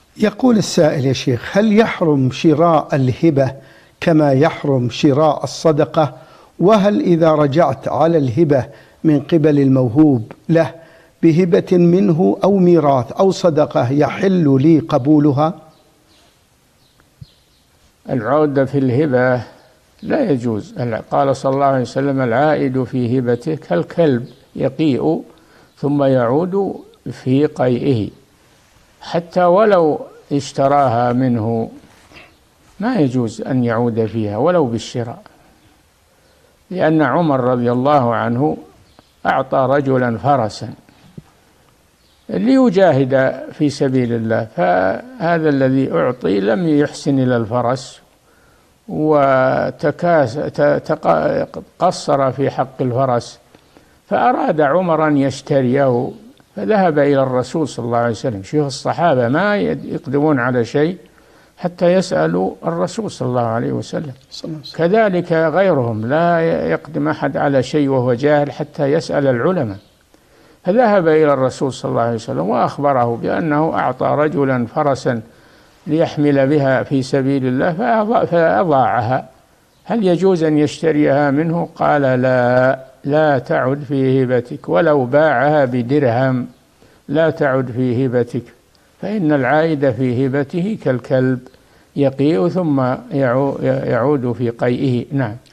يقول السائل يا شيخ: هل يحرم شراء الهبة كما يحرم شراء الصدقة؟ وهل إذا رجعت على الهبة من قبل الموهوب له بهبة منه أو ميراث أو صدقة يحل لي قبولها؟ العودة في الهبة لا يجوز. قال صلى الله عليه وسلم: العائد في هبته كالكلب يقيء ثم يعود في قيئه. حتى ولو اشتراها منه ما يجوز أن يعود فيها ولو بالشراء، لأن عمر رضي الله عنه أعطى رجلا فرسا ليجاهد في سبيل الله، فهذا الذي أعطي لم يحسن إلى الفرس وقصر في حق الفرس، فأراد عمر أن يشتريه، فذهب إلى الرسول صلى الله عليه وسلم. شوف الصحابة ما يقدمون على شيء حتى يسألوا الرسول صلى الله عليه وسلم. كذلك غيرهم لا يقدم أحد على شيء وهو جاهل حتى يسأل العلماء. فذهب إلى الرسول صلى الله عليه وسلم وأخبره بأنه أعطى رجلا فرسا ليحمل بها في سبيل الله فأضاعها، هل يجوز أن يشتريها منه؟ قال: لا تعد في هبتك، ولو باعها بدرهم لا تعد في هبتك، فإن العائد في هبته كالكلب يقيء ثم يعود في قيئه. نعم.